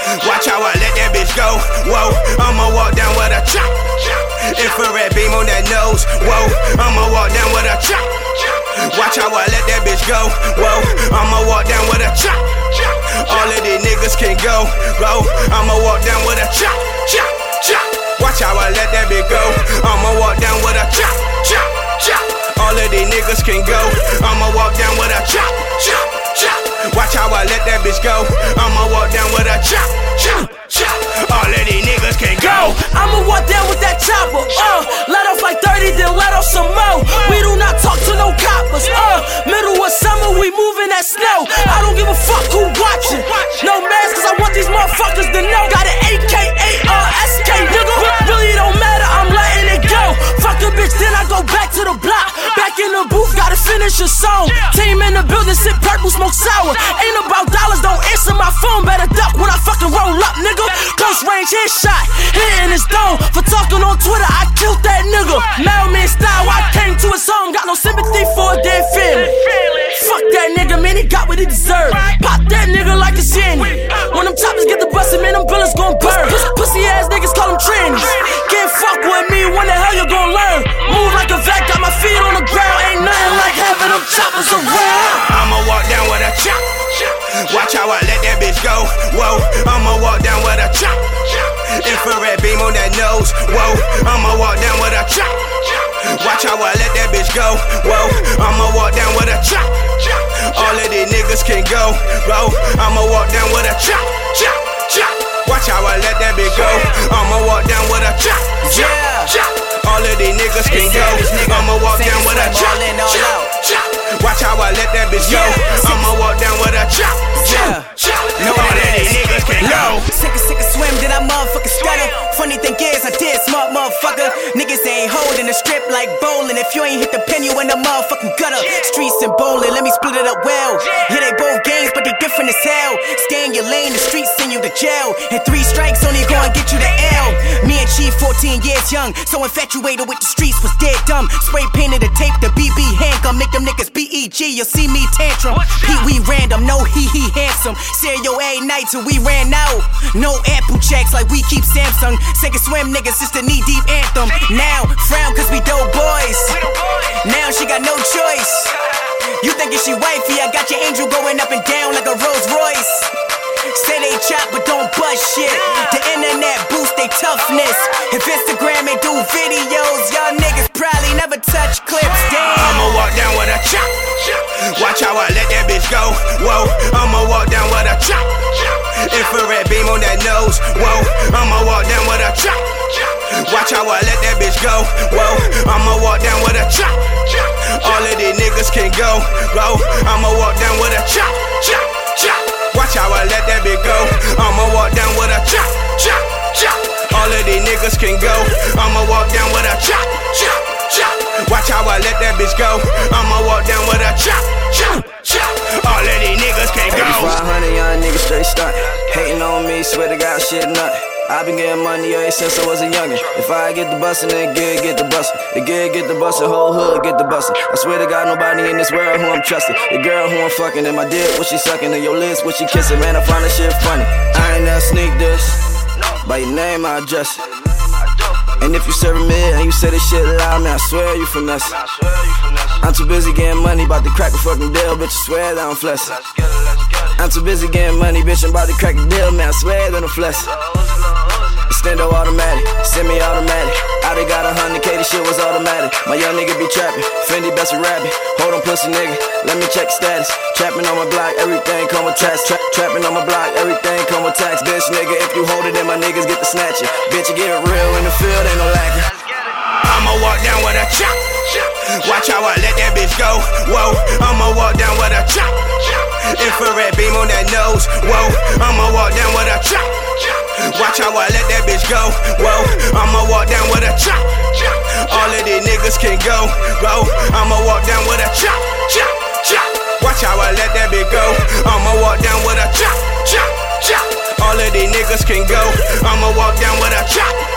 Watch how I let that bitch go. Whoa, I'ma walk down with a chop. Infrared beam on that nose. Whoa, I'ma walk down with a chop. Watch how I let that bitch go. Whoa, I'ma walk down with a chop. All of these niggas can go. Whoa, I'ma walk down with a chop. Chop, chop. Watch how I let that bitch go. I'ma walk down with a chop. Chop, chop. All of these niggas can go. I'ma walk down with a chop. Chop, chop. Watch how I let that bitch go. I'ma walk down with a chop. Chop, chop. All of these niggas can go. I'ma walk down with that chopper. Let off like 30, then let off some more. We do not talk to no coppers. Middle of summer, we moving that snow. I don't give a fuck who watching. No mask, cause I want these motherfuckers to know. Got an AKA-SK, nigga. Really don't matter, I'm letting it go. Fuck a bitch, then I go back to the block. Back in the booth, gotta finish a song. Team in the building, sip purple, smoke sour. Ain't about dollars, don't answer my phone. Better duck when I fucking roll up, nigga. Close range headshot, hitting his dome. For talking on Twitter, I killed that nigga. Mailman style, I came to his home. Got no sympathy for a dead family. Fuck that nigga, man, he got what he deserved. Pop that nigga like a shandy. When them choppers get the bustin', man, them bullets gon' burn. Pussy ass niggas call them trannies. Can't fuck with me, when the hell you gon' learn? Move like a vet, got my feet on the ground. Ain't nothing like having them choppers around. I'ma walk down with a chop. Watch how I let that bitch go. Whoa, I'ma walk down with a chop. Infrared beam on that nose. Whoa, I'ma walk down with a chop. Watch how I let that bitch go. Whoa, I'ma walk down with a chop. All of these niggas can go. Whoa, I'ma walk down with a chop. Chop, chop. Watch how I let that bitch go. I'ma walk down with a chop. Chop, chop. All of these niggas can go. I'ma walk down with a chop. Chop, chop. Watch how I let that bitch go. I'ma walk down with a chop. Chop, chop. All of these niggas can go. Sick of swim, did I motherfucking stutter? Funny thing is, I did, smart motherfucker. Niggas ain't holding the strip like bowling. If you ain't hit the pin, you in the motherfucking gutter. Streets and bowling, let me split it up well. Yeah, they both games, but they different as hell. Stay in your lane, the streets send you to jail. And 3 strikes only gonna get you the L. Me and Chief, 14 years young, so infatuated with the streets, was dead dumb. Spray painted the tape, the BB handgun, make them niggas BEG. You'll see me tantrum. Pete, we random, no he handsome. Stereo A night till we ran out. No Apple checks like we keep Samsung. Sink and swim niggas, it's the knee deep anthem. Now, frown cause we dope boys. Now she got no choice. You thinking she wifey, I got your angel going up and down like a Rolls Royce. Say they chop but don't bust shit. The internet boost they toughness. If Instagram ain't do videos, y'all niggas probably never touch clips. Damn. I'ma walk down with a chop. Watch how I let that bitch go. Whoa, I'ma walk down with a chop. Infrared beam on that nose. Whoa, I'ma walk down with a chop. Watch how I let that bitch go. Whoa, I'ma walk down with a chop. All of these niggas can go. Whoa, I'ma walk down with a chop. Chop, chop. Watch how I let that bitch go. I'ma walk down with a chop. Chop, chop. All of these niggas can go. I'ma walk down with a chop. Chop, chop. Watch how I let that bitch go. I'ma walk down with a chop. Chop, chop. All of these niggas can go. 500 young niggas straight stunt. Hating on me, swear to God shit nut. I been getting money ever since I was a youngin'. If I get the bustin', then good get the bustin'. The good get the bustin', whole hood get the bustin'. I swear to God, nobody in this world who I'm trusting. The girl who I'm fucking, and my dick, what she sucking, and your lips, what she kissing. Man, I find that shit funny. I ain't never sneak this. By your name, I address it. And if you serving me and you say this shit loud, man, I swear you finesse. I'm too busy getting money, bout to crack a fucking deal, bitch, I swear that I'm flexing. I'm too busy getting money, bitch, I'm about to crack a deal, man, I swear that I'm flexing. Extendo automatic, semi-automatic. I done got 100K, this shit was automatic. My young nigga be trapping, Fendi best rabbit. Hold on, pussy nigga, let me check status. Trapping on my block, everything come with tax. Trapping on my block, everything come with tax. Bitch nigga, if you hold it, then my niggas get the snatching. Bitch, you get real in the field, ain't no lacking. I'ma walk down with a chop. Watch how I let that bitch go. Whoa, I'ma walk down with a chop. Infrared beam on that nose. Whoa, I'ma walk down with a chop. Watch how I let that bitch go. Whoa, I'ma walk down with a chop. All of these niggas can go. Whoa, I'ma walk down with a chop. Chop, chop. Watch how I let that bitch go. I'ma walk down with a chop. Chop, chop. All of these niggas can go. I'ma walk down with a chop.